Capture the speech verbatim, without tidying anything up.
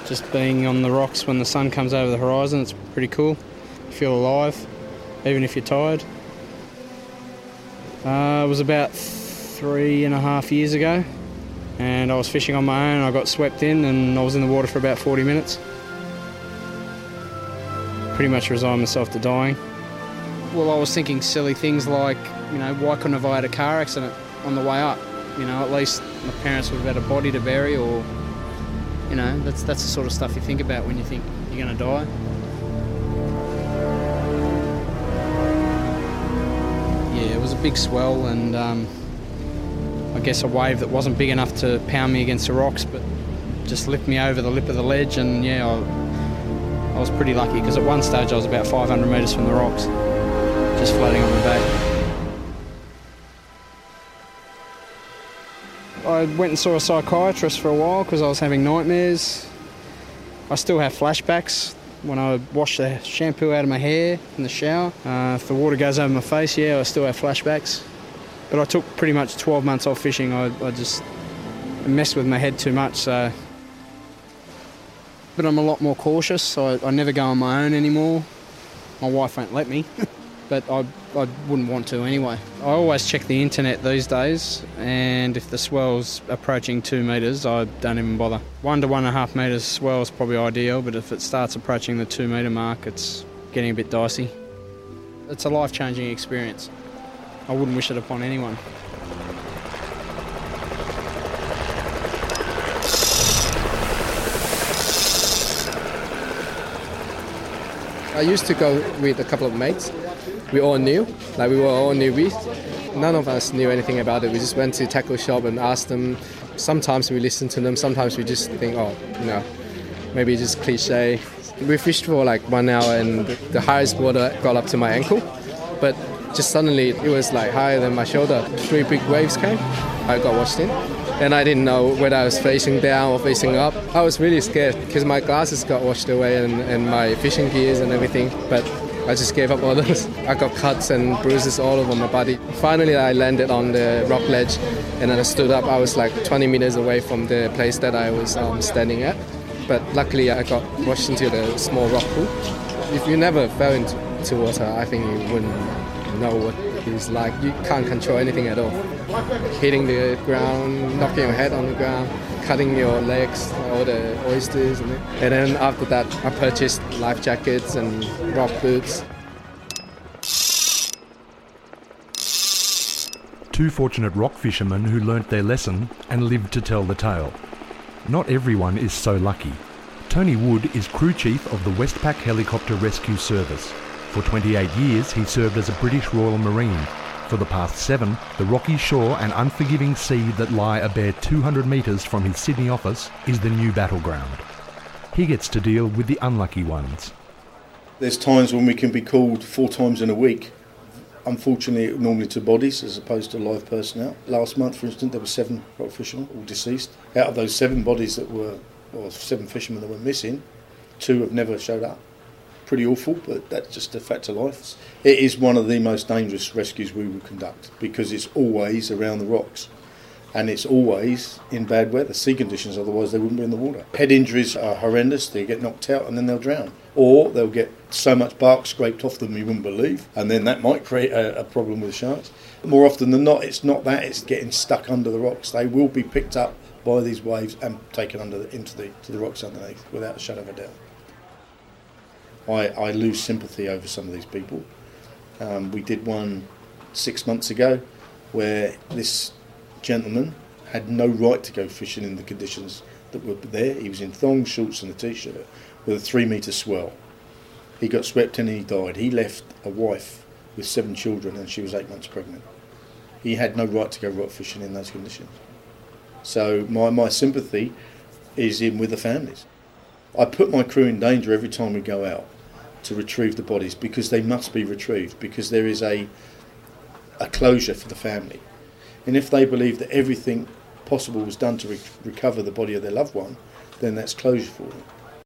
Just being on the rocks when the sun comes over the horizon, it's pretty cool. You feel alive, even if you're tired. Uh, it was about three and a half years ago, and I was fishing on my own. I got swept in and I was in the water for about forty minutes. Pretty much resigned myself to dying. Well, I was thinking silly things like, you know, why couldn't have I had a car accident on the way up? You know, at least my parents would have had a body to bury, or, you know, that's that's the sort of stuff you think about when you think you're going to die. Yeah, it was a big swell, and um, I guess a wave that wasn't big enough to pound me against the rocks, but just lifted me over the lip of the ledge, and yeah, I, I was pretty lucky, because at one stage I was about five hundred metres from the rocks, just floating on my back. I went and saw a psychiatrist for a while because I was having nightmares. I still have flashbacks when I wash the shampoo out of my hair in the shower. Uh, if the water goes over my face, yeah, I still have flashbacks. But I took pretty much twelve months off fishing. I, I just messed with my head too much. So. But I'm a lot more cautious, so I, I never go on my own anymore. My wife won't let me. But I, I wouldn't want to anyway. I always check the internet these days, and if the swell's approaching two metres, I don't even bother. One to one and a half metres swell is probably ideal, but if it starts approaching the two metre mark, it's getting a bit dicey. It's a life-changing experience. I wouldn't wish it upon anyone. I used to go with a couple of mates. We all knew, like we were all newbies. None of us knew anything about it. We just went to tackle shop and asked them. Sometimes we listen to them, sometimes we just think, oh, you know, maybe just cliche. We fished for like one hour and the highest water got up to my ankle, but just suddenly it was like higher than my shoulder. Three big waves came. I got washed in, and I didn't know whether I was facing down or facing up. I was really scared because my glasses got washed away and, and my fishing gears and everything, but I just gave up all those. I got cuts and bruises all over my body. Finally, I landed on the rock ledge, and then I stood up. I was like twenty meters away from the place that I was um, standing at. But luckily, I got washed into the small rock pool. If you never fell into water, I think you wouldn't know what it's like. You can't control anything at all. Hitting the ground, knocking your head on the ground, cutting your legs, all the oysters. And, and then after that, I purchased life jackets and rock boots. Two fortunate rock fishermen who learnt their lesson and lived to tell the tale. Not everyone is so lucky. Tony Wood is crew chief of the Westpac Helicopter Rescue Service. For twenty-eight years, he served as a British Royal Marine. For the past seven, the rocky shore and unforgiving sea that lie a bare two hundred metres from his Sydney office is the new battleground. He gets to deal with the unlucky ones. There's times when we can be called four times in a week. Unfortunately, normally to bodies as opposed to live personnel. Last month, for instance, there were seven rock fishermen, all deceased. Out of those seven bodies that were, or seven fishermen that were missing, two have never showed up. Pretty awful, but that's just a fact of life. It is one of the most dangerous rescues we will conduct because it's always around the rocks and it's always in bad weather, sea conditions, otherwise they wouldn't be in the water. Head injuries are horrendous. They get knocked out and then they'll drown. Or they'll get so much bark scraped off them you wouldn't believe, and then that might create a, a problem with sharks. More often than not, it's not that, it's getting stuck under the rocks. They will be picked up by these waves and taken under the, into the, to the rocks underneath without a shadow of a doubt. I, I lose sympathy over some of these people. Um, we did one six months ago where this gentleman had no right to go fishing in the conditions that were there. He was in thongs, shorts and a t-shirt with a three metre swell. He got swept in and he died. He left a wife with seven children and she was eight months pregnant. He had no right to go rock fishing in those conditions. So my, my sympathy is in with the families. I put my crew in danger every time we go out to retrieve the bodies because they must be retrieved, because there is a a closure for the family. And if they believe that everything possible was done to re- recover the body of their loved one, then that's closure for them.